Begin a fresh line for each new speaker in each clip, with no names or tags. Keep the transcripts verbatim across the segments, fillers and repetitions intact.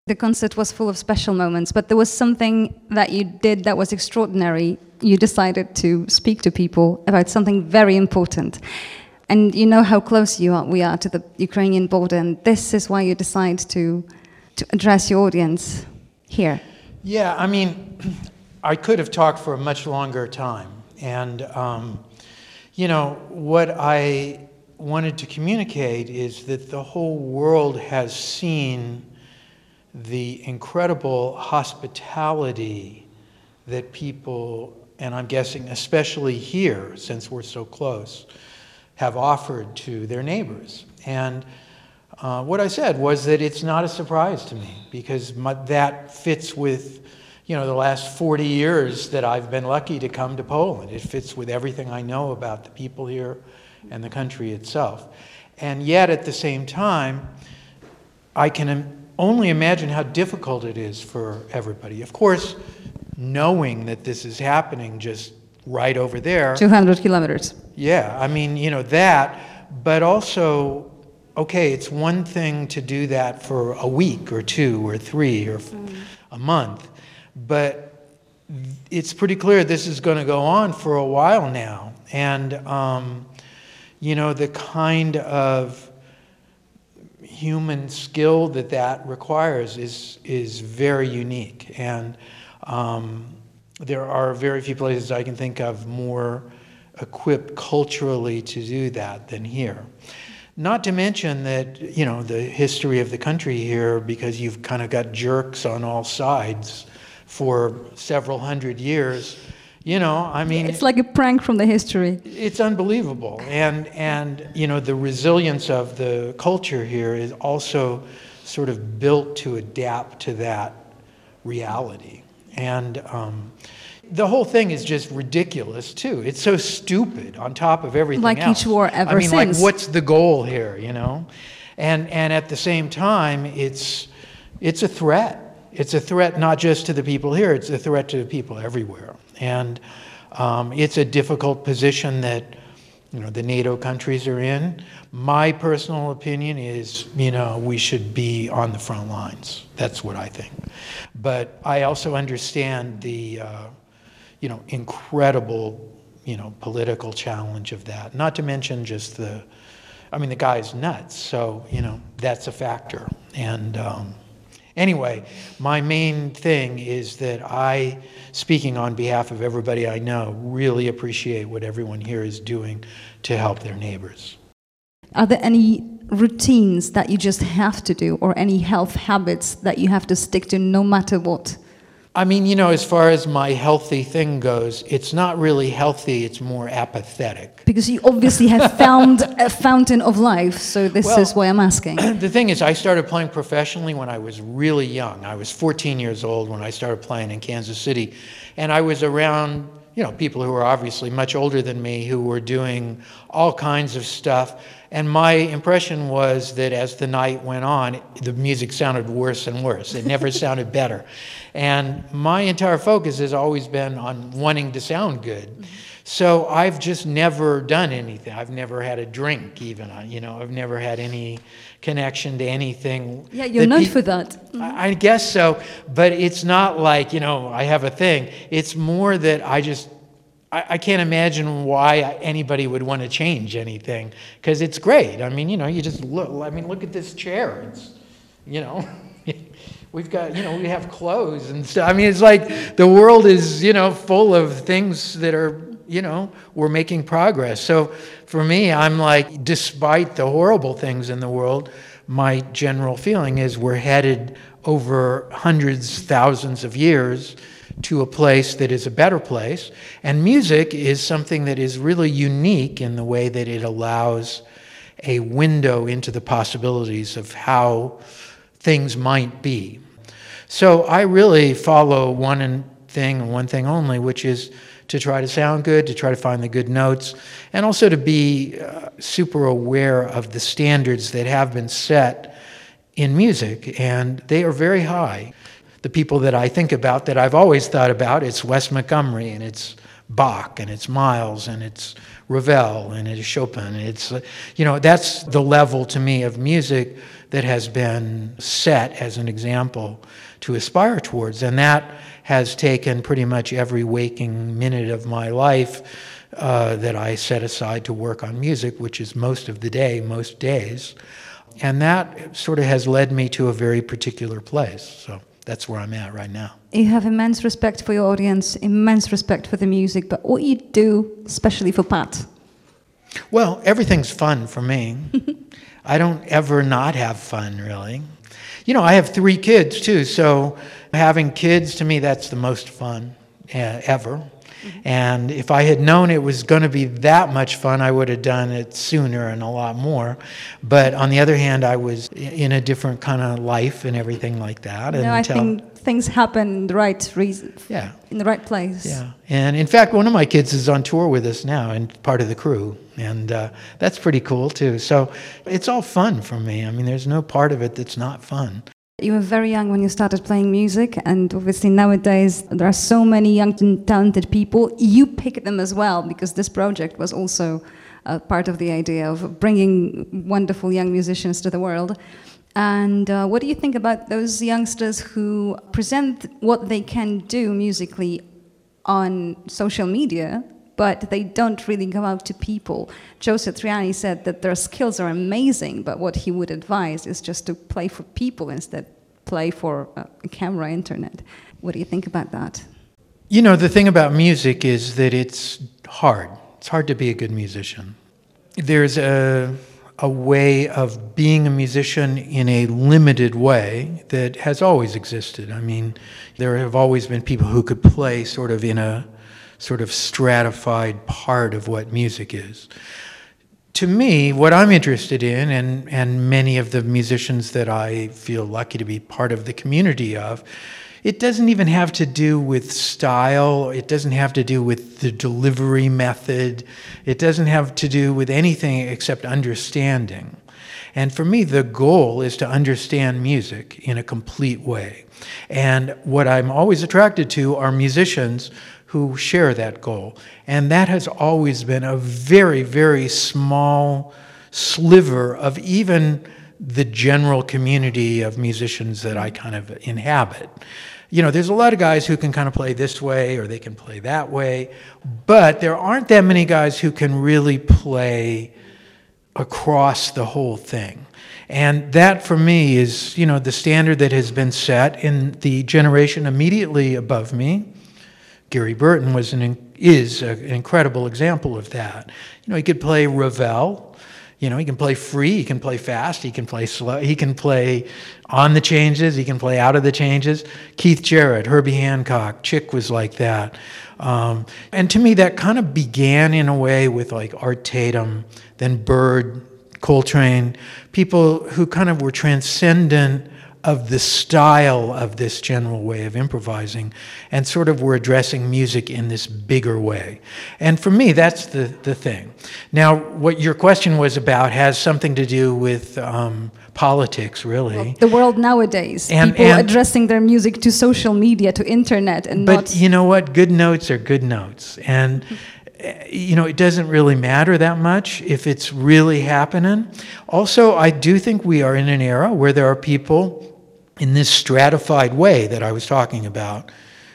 The concert was full of special moments, but there was something that you did that was extraordinary. You decided to speak to people about something very important. And you know how close you are, we are to the Ukrainian border, and this is why you decide to, to address your audience here.
Yeah, I mean, I could have talked for a much longer time. And, um, you know, what I wanted to communicate is that the whole world has seen the incredible hospitality that people, and I'm guessing especially here, since we're so close, have offered to their neighbors. And uh, what I said was that it's not a surprise to me, because my, that fits with, you know, the last forty years that I've been lucky to come to Poland. It fits with everything I know about the people here and the country itself. And yet, at the same time, I can only imagine how difficult it is for everybody. Of course, knowing that this is happening just right over there.
two hundred kilometers.
Yeah, I mean, you know, that, but also, okay, it's one thing to do that for a week or two or three or mm. a month, but it's pretty clear this is going to go on for a while now. And, um, you know, the kind of human skill that that requires is is very unique, and um, there are very few places I can think of more equipped culturally to do that than here. Not to mention that, you know, the history of the country here, because you've kind of got jerks on all sides for several hundred years. You know, I mean,
it's like a prank from the history.
It's unbelievable. And, and you know, the resilience of the culture here is also sort of built to adapt to that reality. And um, the whole thing is just ridiculous, too. It's so stupid on top of everything
like
else.
Like each war ever
I mean,
since.
like, what's the goal here, you know? And, and at the same time, it's, it's a threat. It's a threat not just to the people here, it's a threat to the people everywhere. And um, it's a difficult position that, you know, the NATO countries are in. My personal opinion is, you know, we should be on the front lines. That's what I think. But I also understand the, uh, you know, incredible, you know, political challenge of that. Not to mention just the, I mean, the guy's nuts. So, you know, that's a factor. And um, anyway, my main thing is that I, speaking on behalf of everybody I know, really appreciate what everyone here is doing to help their neighbors.
Are there any routines that you just have to do, or any health habits that you have to stick to no matter what?
I mean, you know, as far as my healthy thing goes, it's not really healthy, it's more apathetic.
Because you obviously have found a fountain of life, so this
well,
is why I'm asking.
The thing is, I started playing professionally when I was really young. I was fourteen years old when I started playing in Kansas City, and I was around, you know, people who were obviously much older than me who were doing all kinds of stuff. And my impression was that as the night went on, the music sounded worse and worse. It never sounded better. And my entire focus has always been on wanting to sound good. So I've just never done anything. I've never had a drink even, you know, I've never had any connection to anything.
Yeah, you're known for that.
Mm-hmm. I guess so, but it's not like, you know, I have a thing. It's more that I just, I, I can't imagine why anybody would want to change anything, because it's great. I mean, you know, you just look, I mean, look at this chair. It's, you know, we've got, you know, we have clothes and stuff. I mean, it's like the world is, you know, full of things that are, you know, we're making progress. So for me, I'm like, despite the horrible things in the world, my general feeling is we're headed over hundreds, thousands of years to a place that is a better place. And music is something that is really unique in the way that it allows a window into the possibilities of how things might be. So I really follow one thing and one thing only, which is to try to sound good, to try to find the good notes, and also to be uh, super aware of the standards that have been set in music, and they are very high. The people that I think about, that I've always thought about, it's Wes Montgomery, and it's Bach, and it's Miles, and it's Ravel, and it's Chopin. It's, uh, you know, that's the level to me of music that has been set as an example to aspire towards. And that has taken pretty much every waking minute of my life uh, that I set aside to work on music, which is most of the day, most days. And that sort of has led me to a very particular place. So that's where I'm at right now.
You have immense respect for your audience, immense respect for the music, but what you do, especially for Pat?
Well, everything's fun for me. I don't ever not have fun, really. You know, I have three kids, too, so having kids, to me, that's the most fun uh, ever. And if I had known it was going to be that much fun, I would have done it sooner and a lot more. But on the other hand, I was in a different kind of life and everything like that.
No, I think things happen in the right reason.
Yeah.
In the right place.
Yeah. And in fact, one of my kids is on tour with us now and part of the crew. And uh, that's pretty cool, too. So it's all fun for me. I mean, there's no part of it that's not fun.
You were very young when you started playing music, and obviously nowadays there are so many young and talented people. You pick them as well, because this project was also uh, part of the idea of bringing wonderful young musicians to the world. And uh, what do you think about those youngsters who present what they can do musically on social media, but they don't really go out to people? Joe Satriani said that their skills are amazing, but what he would advise is just to play for people instead play for a camera, internet. What do you think about that?
You know, the thing about music is that it's hard. It's hard to be a good musician. There's a, a way of being a musician in a limited way that has always existed. I mean, there have always been people who could play sort of in a sort of stratified part of what music is. To me, what I'm interested in, and, and many of the musicians that I feel lucky to be part of the community of, it doesn't even have to do with style, it doesn't have to do with the delivery method, it doesn't have to do with anything except understanding. And for me, the goal is to understand music in a complete way. And what I'm always attracted to are musicians who share that goal. And that has always been a very, very small sliver of even the general community of musicians that I kind of inhabit. You know, there's a lot of guys who can kind of play this way or they can play that way, but there aren't that many guys who can really play across the whole thing. And that, for me, is, you know, the standard that has been set in the generation immediately above me. Gary Burton was an, is an incredible example of that. You know, he could play Ravel. You know, he can play free, he can play fast, he can play slow, he can play on the changes, he can play out of the changes. Keith Jarrett, Herbie Hancock, Chick was like that. Um, and to me, that kind of began in a way with like Art Tatum, then Bird, Coltrane, people who kind of were transcendent of the style of this general way of improvising and sort of were addressing music in this bigger way. And for me, that's the, the thing. Now, what your question was about has something to do with um, politics, really.
Well, the world nowadays,
and,
people
and,
addressing their music to social media, to internet, and
but
not...
But you know what? Good notes are good notes. And you know, it doesn't really matter that much if it's really happening. Also, I do think we are in an era where there are people in this stratified way that I was talking about,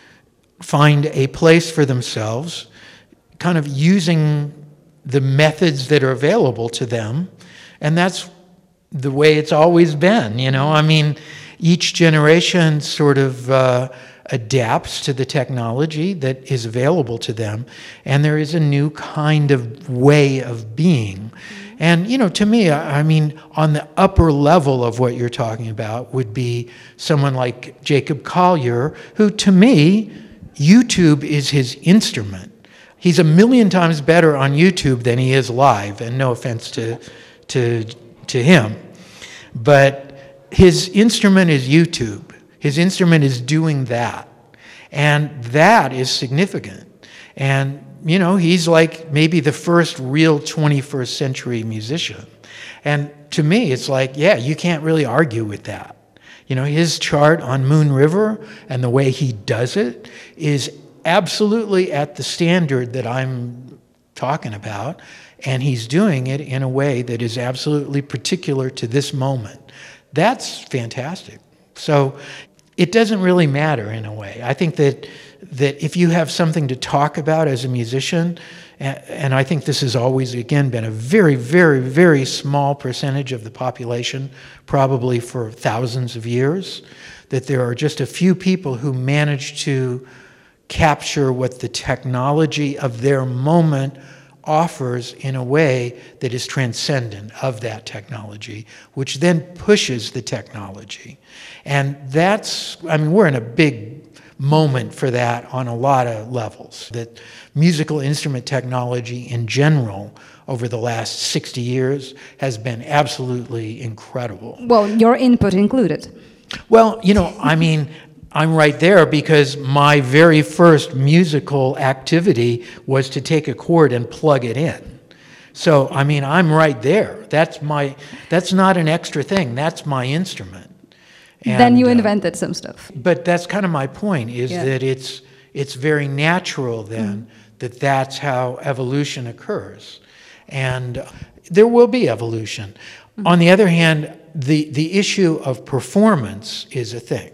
find a place for themselves, kind of using the methods that are available to them, and that's the way it's always been, you know? I mean, each generation sort of uh, adapts to the technology that is available to them, and there is a new kind of way of being. And, you know, to me, I mean, on the upper level of what you're talking about would be someone like Jacob Collier, who, to me, YouTube is his instrument. He's a million times better on YouTube than he is live, and no offense to, to, to him. But his instrument is YouTube. His instrument is doing that. And that is significant. And you know, he's like maybe the first real twenty-first century musician. And to me, it's like, yeah, you can't really argue with that. You know, his chart on Moon River and the way he does it is absolutely at the standard that I'm talking about, and he's doing it in a way that is absolutely particular to this moment. That's fantastic. So it doesn't really matter in a way. I think that that if you have something to talk about as a musician, and, and I think this has always, again, been a very, very, very small percentage of the population, probably for thousands of years, that there are just a few people who manage to capture what the technology of their moment offers in a way that is transcendent of that technology, which then pushes the technology. And that's, I mean, we're in a big moment for that on a lot of levels. That musical instrument technology in general over the last sixty years has been absolutely incredible.
Well, your input included.
Well, you know, I mean, I'm right there because my very first musical activity was to take a chord and plug it in. So, I mean, I'm right there. That's my, that's not an extra thing. That's my instrument. And,
then you
uh,
invented some stuff.
But that's kind of my point, is
Yeah.
that it's, it's very natural then mm. that that's how evolution occurs. And there will be evolution. Mm. On the other hand, the, the issue of performance is a thing.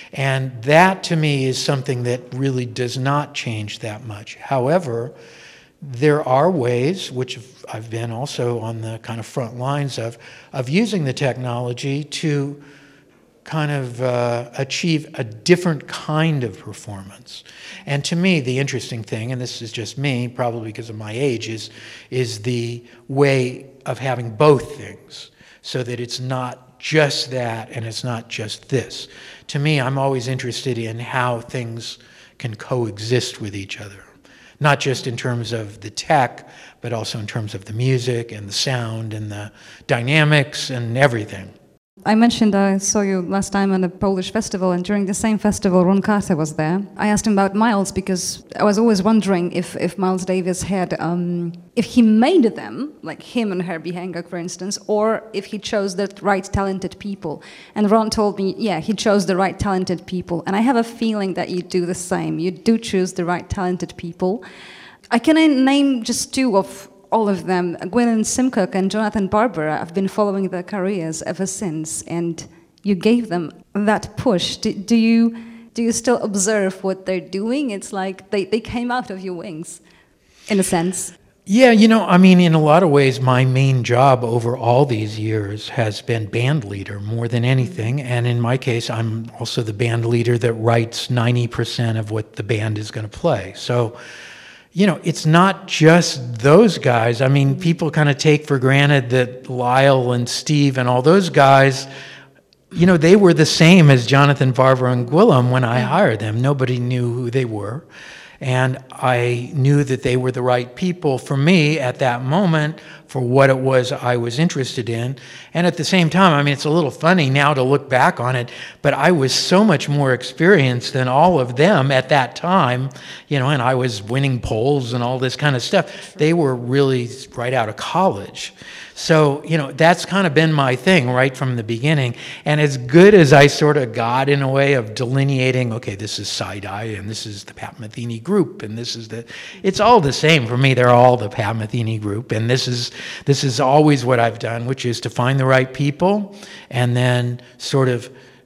And that, to me, is something that really does not change that much. However, there are ways, which I've been also on the kind of front lines of, of using the technology to kind of uh, achieve a different kind of performance. And to me, the interesting thing, and this is just me, probably because of my age, is, is the way of having both things, so that it's not just that and it's not just this. To me, I'm always interested in how things can coexist with each other, not just in terms of the tech, but also in terms of the music and the sound and the dynamics and everything.
I mentioned I saw you last time at a Polish festival, and during the same festival, Ron Carter was there. I asked him about Miles because I was always wondering if, if Miles Davis had, um, if he made them, like him and Herbie Hancock, for instance, or if he chose the right talented people. And Ron told me, yeah, he chose the right talented people. And I have a feeling that you do the same. You do choose the right talented people. I can name just two of all of them. Gwyneth Simcock and Jonathan Barber, I've been following their careers ever since, and you gave them that push. Do, do you do you still observe what they're doing? It's like they, they came out of your wings, in a sense.
Yeah, you know, I mean, in a lot of ways, my main job over all these years has been band leader more than anything. And in my case, I'm also the band leader that writes ninety percent of what the band is going to play. So, you know, it's not just those guys. I mean, people kind of take for granted that Lyle and Steve and all those guys, you know, they were the same as Jonathan Barber and Gwilym when I hired them. Nobody knew who they were. And I knew that they were the right people for me at that moment for what it was I was interested in. And at the same time, I mean, it's a little funny now to look back on it, but I was so much more experienced than all of them at that time, you know, and I was winning polls and all this kind of stuff. They were really right out of college. So, you know, that's kind of been my thing right from the beginning. And as good as I sort of got in a way of delineating, okay, this is Side-Eye and this is the Pat Metheny group and this is the, it's all the same for me. They're all the Pat Metheny group. And this is, this is always what I've done, which is to find the right people and then sort of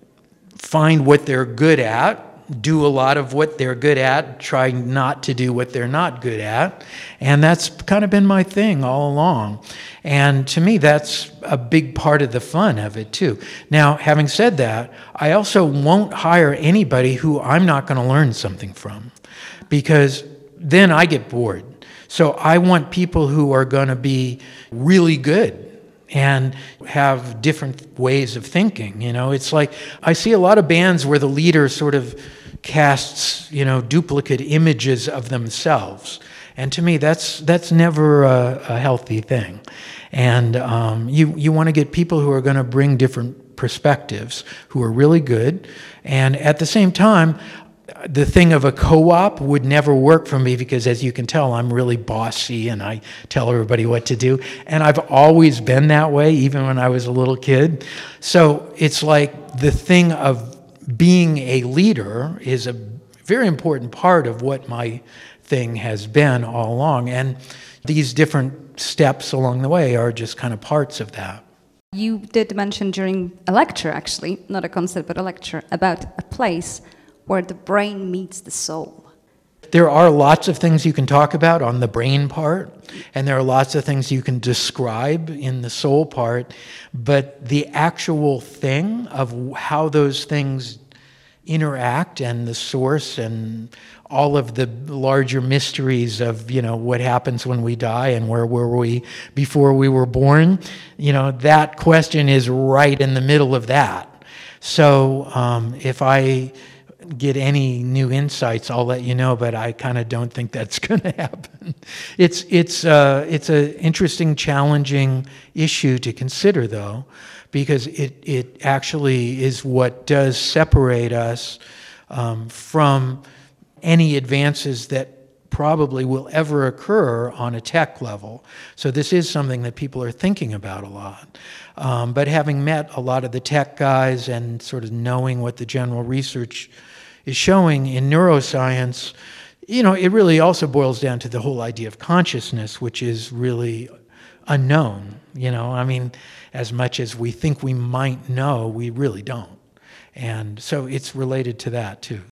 find what they're good at, do a lot of what they're good at, try not to do what they're not good at. And that's kind of been my thing all along. And to me, that's a big part of the fun of it, too. Now, having said that, I also won't hire anybody who I'm not going to learn something from, because then I get bored. So I want people who are going to be really good and have different ways of thinking. You know, it's like I see a lot of bands where the leader sort of casts, you know, duplicate images of themselves. And to me, that's that's never a, a healthy thing. And um, you, you want to get people who are going to bring different perspectives, who are really good. And at the same time, the thing of a co-op would never work for me because, as you can tell, I'm really bossy and I tell everybody what to do. And I've always been that way, even when I was a little kid. So it's like the thing of being a leader is a very important part of what my thing has been all along. And these different steps along the way are just kind of parts of that.
You did mention during a lecture, actually, not a concert, but a lecture, about a place where the brain meets the soul.
There are lots of things you can talk about on the brain part, and there are lots of things you can describe in the soul part, but the actual thing of how those things interact and the source and all of the larger mysteries of, you know, what happens when we die and where were we before we were born, you know, that question is right in the middle of that. So um, if I get any new insights, I'll let you know, but I kind of don't think that's going to happen. It's it's uh, it's an interesting, challenging issue to consider, though, because it it actually is what does separate us um, from any advances that probably will ever occur on a tech level. So this is something that people are thinking about a lot. Um, but having met a lot of the tech guys and sort of knowing what the general research is showing in neuroscience, you know, it really also boils down to the whole idea of consciousness, which is really unknown. You know, I mean, as much as we think we might know, we really don't. And so it's related to that too.